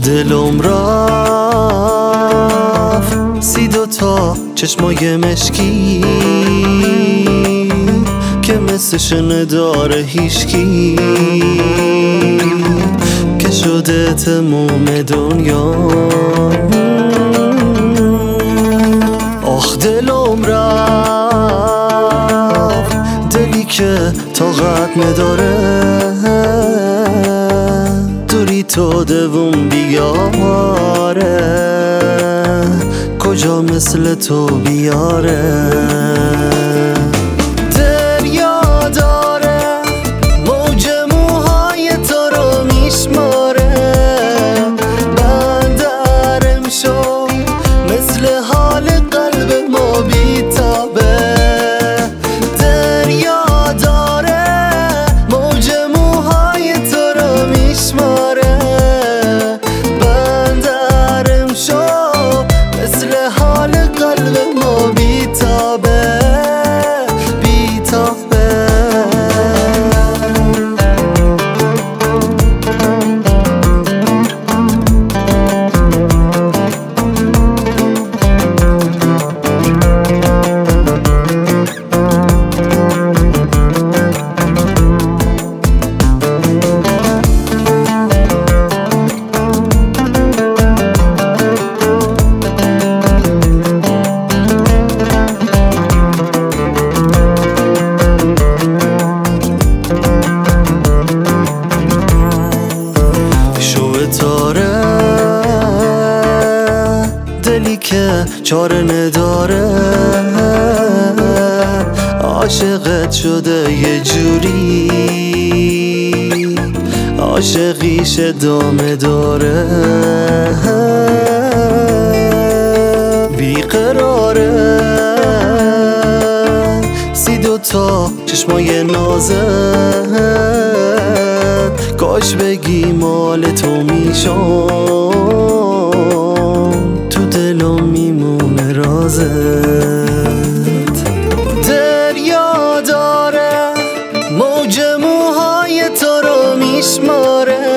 دلم رفت 32 چشمای مشکی که مثلش نداره هیشکی، که شده تموم دنیا. آخ دلم رفت، دلی که طاقت نداره دوری تو دوم بیاره، کجا مثل تو بیاره. دریا داره موج موهای تو رو میشماره، بندرم شو مثل حال قلب ما بیتابه. دریا داره موج موهای تو رو میشماره، بندرم شو مثل حال قلب ما بیتابه بیتابه. دلی که چاره نداره عاشقت شده یه جوری، عاشقیش ادامه داره. بیقراره 32 چشمای نازت، کاش بگی مال تو میشم، تو دلم میمونه رازت. دریا داره موج موهای تو رو میشماره،